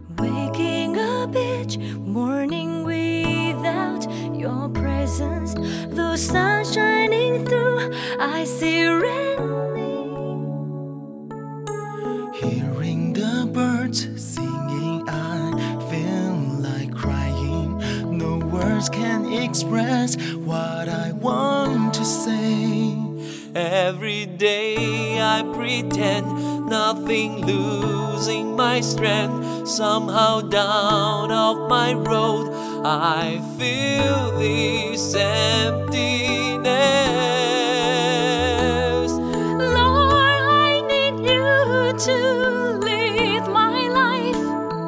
Waking up each morning without your presence, though sun shining through, I see raining. Hearing the birds singing, I feel like crying. No words can express what I want to say. Every day I pretend nothing, losing my strength. Somehow down off my road I feel this emptiness. Lord, I need you to lead my life.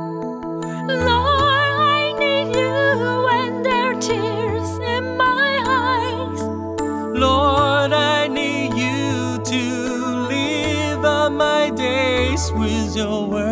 Lord, I need you when there are tears in my eyes. Lord, I need you to live out my days with your word.